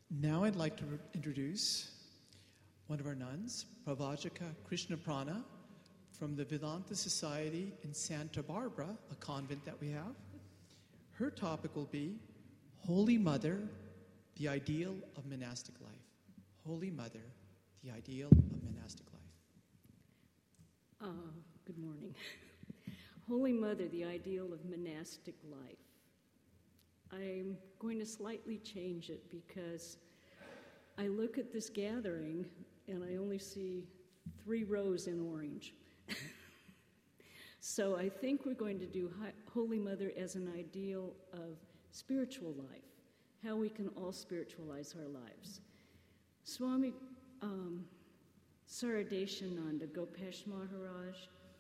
Now I'd like to introduce one of our nuns, Pravajika Krishnaprana, from the Vedanta Society in Santa Barbara, a convent that we have. Her topic will be Holy Mother, the Ideal of Monastic Life. Holy Mother, the Ideal of Monastic Life. Good morning. Holy Mother, the Ideal of Monastic Life. I'm going to slightly change it because I look at this gathering and I only see 3 rows in orange. So I think we're going to do Holy Mother as an ideal of spiritual life, how we can all spiritualize our lives. Swami Saradeshananda Gopesh Maharaj,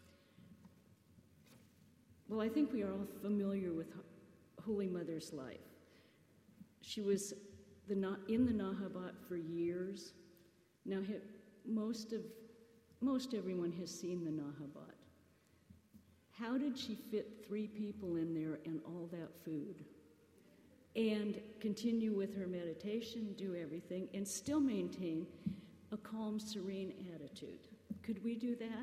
well, I think we are all familiar with Holy Mother's life. She was in the Nahabat for years. Now, most everyone has seen the Nahabat. How did she fit 3 people in there and all that food? And continue with her meditation, do everything, and still maintain a calm, serene attitude. Could we do that?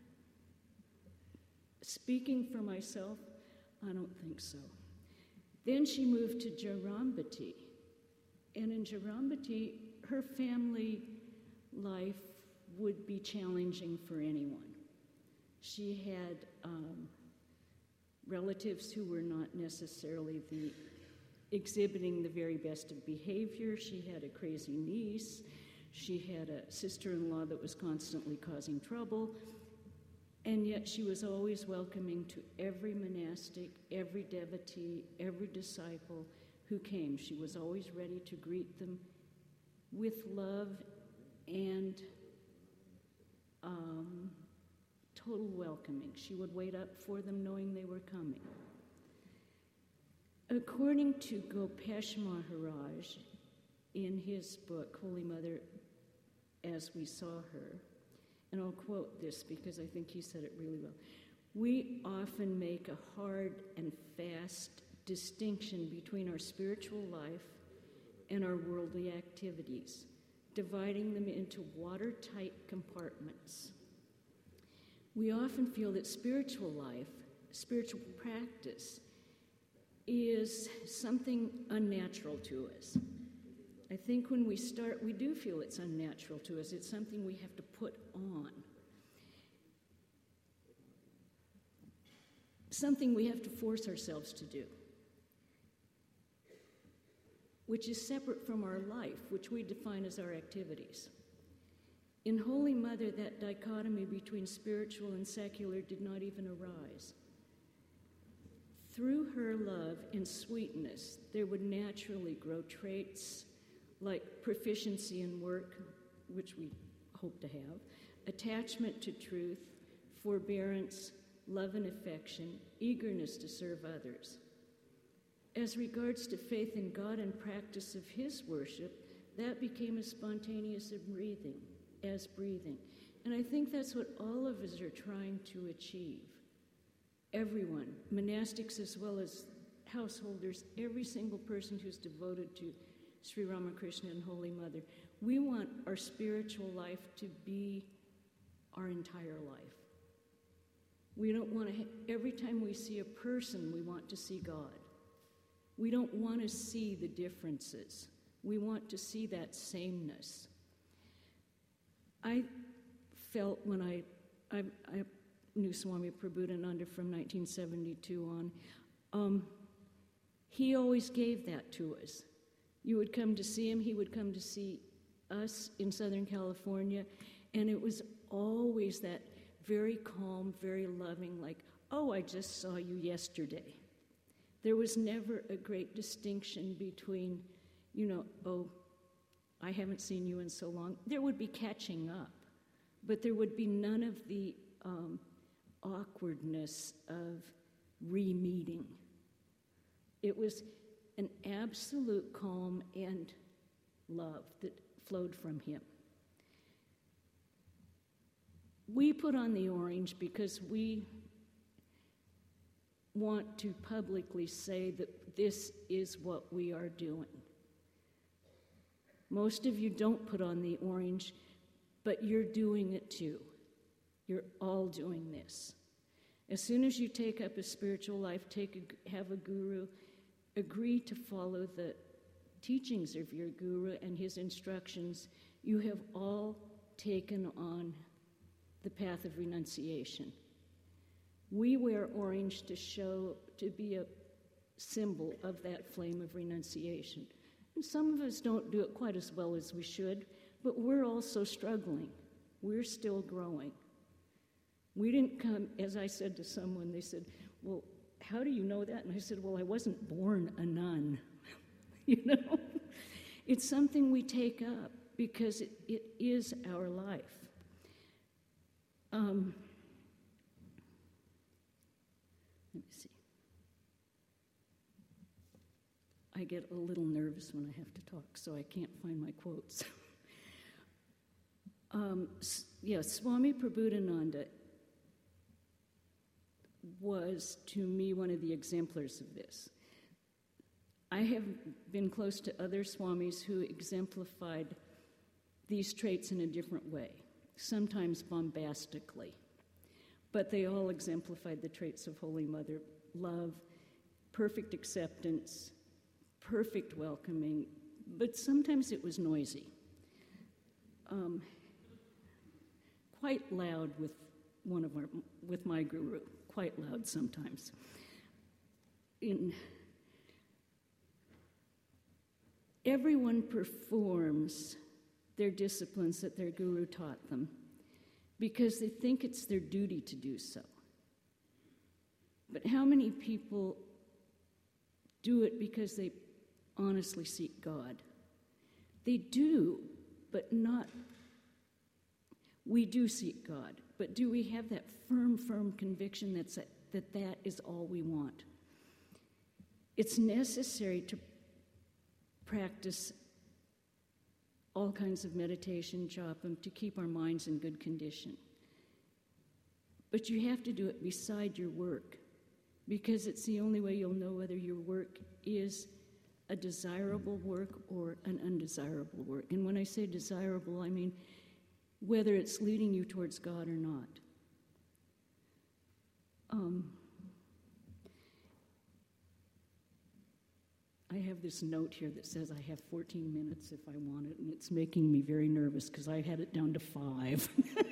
Speaking for myself, I don't think so. Then she moved to Jarambati. And in Jarambati, her family life would be challenging for anyone. She had relatives who were not necessarily exhibiting the very best of behavior. She had a crazy niece. She had a sister-in-law that was constantly causing trouble. And yet she was always welcoming to every monastic, every devotee, every disciple who came. She was always ready to greet them with love and total welcoming. She would wait up for them knowing they were coming. According to Gopesh Maharaj, in his book, Holy Mother as We Saw Her, and I'll quote this because I think he said it really well, we often make a hard and fast distinction between our spiritual life and our worldly activities, dividing them into watertight compartments. We often feel that spiritual life, spiritual practice, is something unnatural to us. I think when we start, we do feel it's unnatural to us. It's something we have to put on. Something we have to force ourselves to do, which is separate from our life, which we define as our activities. In Holy Mother, that dichotomy between spiritual and secular did not even arise. Through her love and sweetness, there would naturally grow traits like proficiency in work, which we hope to have, attachment to truth, forbearance, love and affection, eagerness to serve others. As regards to faith in God and practice of His worship, that became as spontaneous as breathing. And I think that's what all of us are trying to achieve. Everyone, monastics as well as householders, every single person who's devoted to Sri Ramakrishna and Holy Mother, we want our spiritual life to be our entire life. We don't want to, every time we see a person, we want to see God. We don't want to see the differences. We want to see that sameness. I felt when I knew Swami Prabhupada from 1972 on, he always gave that to us. You would come to see him, he would come to see us in Southern California, and it was always that very calm, very loving, like, oh, I just saw you yesterday. There was never a great distinction between, oh, I haven't seen you in so long. There would be catching up, but there would be none of the awkwardness of re-meeting. It was an absolute calm and love that flowed from him. We put on the orange because we want to publicly say that this is what we are doing. Most of you don't put on the orange, but you're doing it too. You're all doing this. As soon as you take up a spiritual life, have a guru, agree to follow the teachings of your guru and his instructions, you have all taken on the path of renunciation. We wear orange to be a symbol of that flame of renunciation. And some of us don't do it quite as well as we should, but we're also struggling. We're still growing. We didn't come, as I said to someone, they said, well, how do you know that? And I said, well, I wasn't born a nun. You know? It's something we take up because it is our life. Let me see. I get a little nervous when I have to talk, so I can't find my quotes. Swami Prabhudananda was, to me, one of the exemplars of this. I have been close to other swamis who exemplified these traits in a different way, sometimes bombastically, but they all exemplified the traits of Holy Mother: love, perfect acceptance, perfect welcoming, but sometimes it was noisy. Quite loud with my guru, quite loud sometimes. Everyone performs their disciplines that their guru taught them because they think it's their duty to do so. But how many people do it because they honestly seek God? They do, but not. We do seek God, but do we have that firm conviction that is all we want? It's necessary to practice all kinds of meditation, japa, to keep our minds in good condition. But you have to do it beside your work, because it's the only way you'll know whether your work is a desirable work or an undesirable work. And when I say desirable, I mean whether it's leading you towards God or not. I have this note here that says I have 14 minutes if I want it, and it's making me very nervous because I had it down to 5.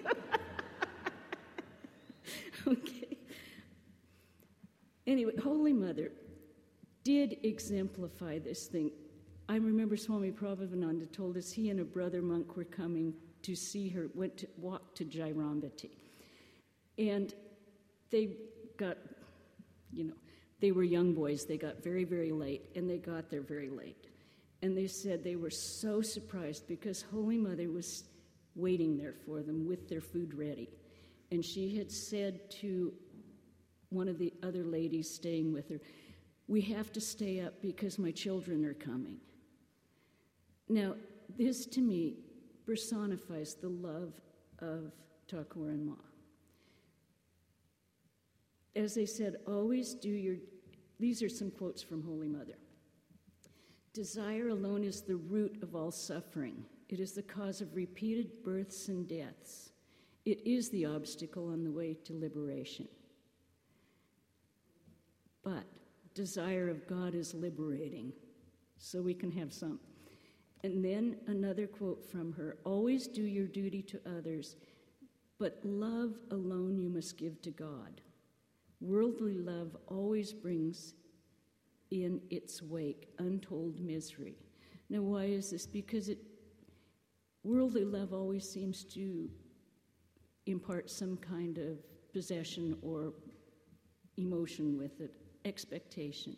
Okay. Anyway, Holy Mother did exemplify this thing. I remember Swami Prabhupada told us he and a brother monk were coming to see her, walked to Jairambati. And they got, they were young boys. They got very, very late, and they got there very late. And they said they were so surprised because Holy Mother was waiting there for them with their food ready. And she had said to one of the other ladies staying with her, "We have to stay up because my children are coming." Now, this to me personifies the love of Thakur and Ma. As they said, always do these are some quotes from Holy Mother. "Desire alone is the root of all suffering. It is the cause of repeated births and deaths. It is the obstacle on the way to liberation. But desire of God is liberating, so we can have some." And then another quote from her: "Always do your duty to others, but love alone you must give to God. Worldly love always brings in its wake untold misery." Now, why is this? Because worldly love always seems to impart some kind of possession or emotion with it, expectation.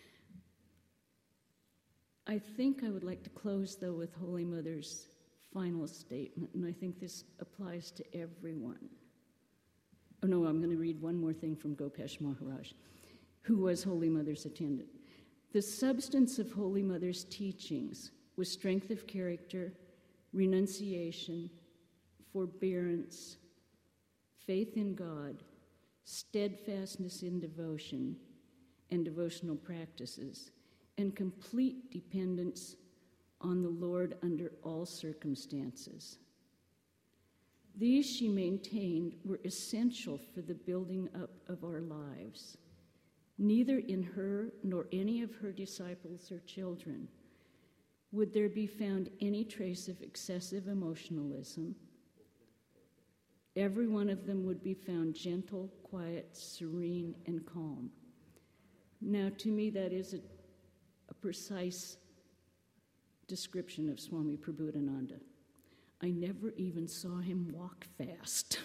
I think I would like to close, though, with Holy Mother's final statement, and I think this applies to everyone. Oh, no, I'm going to read one more thing from Gopesh Maharaj, who was Holy Mother's attendant. "The substance of Holy Mother's teachings was strength of character, renunciation, forbearance, faith in God, steadfastness in devotion and devotional practices, and complete dependence on the Lord under all circumstances. These, she maintained, were essential for the building up of our lives. Neither in her nor any of her disciples or children would there be found any trace of excessive emotionalism. Every one of them would be found gentle, quiet, serene, and calm. Now, to me, that is a precise description of Swami Prabodhananda. I never even saw him walk fast.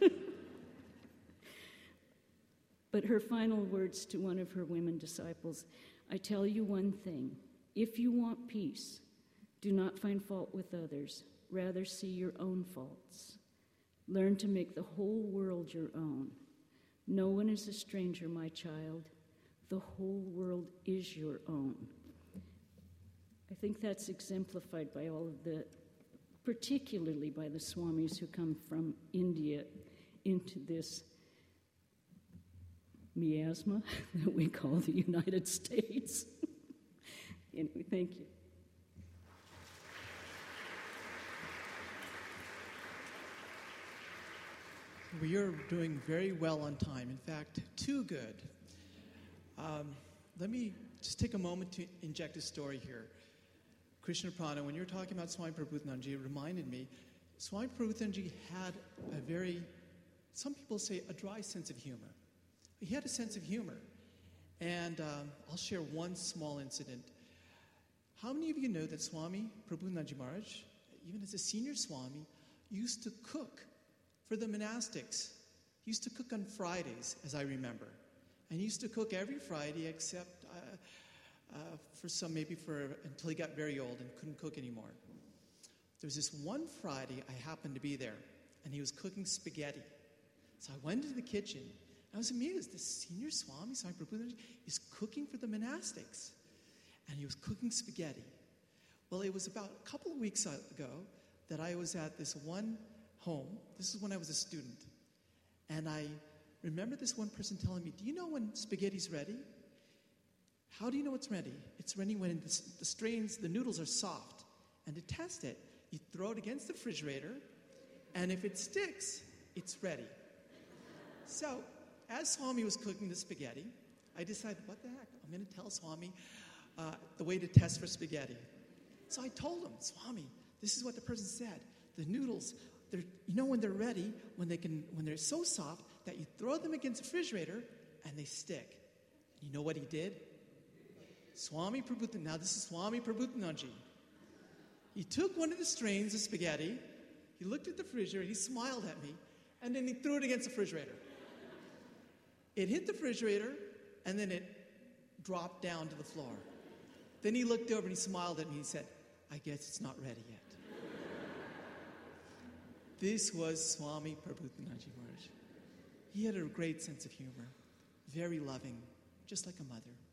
But her final words to one of her women disciples, I tell you one thing, if you want peace, do not find fault with others, rather see your own faults. Learn to make the whole world your own. No one is a stranger, my child. The whole world is your own. I think that's exemplified by all of the, particularly by the Swamis who come from India into this miasma that we call the United States. Anyway, thank you. We are doing very well on time. In fact, too good. Let me just take a moment to inject a story here. Krishna Prana, when you were talking about Swami Prabodhanandaji, it reminded me, Swami Prabodhanandaji had a very, some people say, a dry sense of humor. He had a sense of humor. And I'll share one small incident. How many of you know that Swami Prabodhanandaji Maharaj, even as a senior Swami, used to cook for the monastics? He used to cook on Fridays, as I remember. And he used to cook every Friday except until he got very old and couldn't cook anymore. There was this one Friday I happened to be there, and he was cooking spaghetti. So I went into the kitchen. I was amazed. This senior Swami, Swami Prabodhanandaji, is cooking for the monastics. And he was cooking spaghetti. Well, it was about a couple of weeks ago that I was at this one home. This is when I was a student. And I remember this one person telling me, do you know when spaghetti's ready? How do you know it's ready? It's ready when the noodles are soft. And to test it, you throw it against the refrigerator, and if it sticks, it's ready. So, as Swami was cooking the spaghetti, I decided, what the heck? I'm going to tell Swami the way to test for spaghetti. So I told him, Swami, this is what the person said. The noodles, you know when they're ready, when they're so soft that you throw them against the refrigerator and they stick. You know what he did? Swami Prabodhanandaji. Now this is Swami Prabodhanandaji. He took one of the strains of spaghetti, he looked at the refrigerator, he smiled at me, and then he threw it against the refrigerator. It hit the refrigerator, and then it dropped down to the floor. Then he looked over and he smiled at me and he said, I guess it's not ready yet. This was Swami Prabodhanandaji Maharaj. He had a great sense of humor, very loving, just like a mother.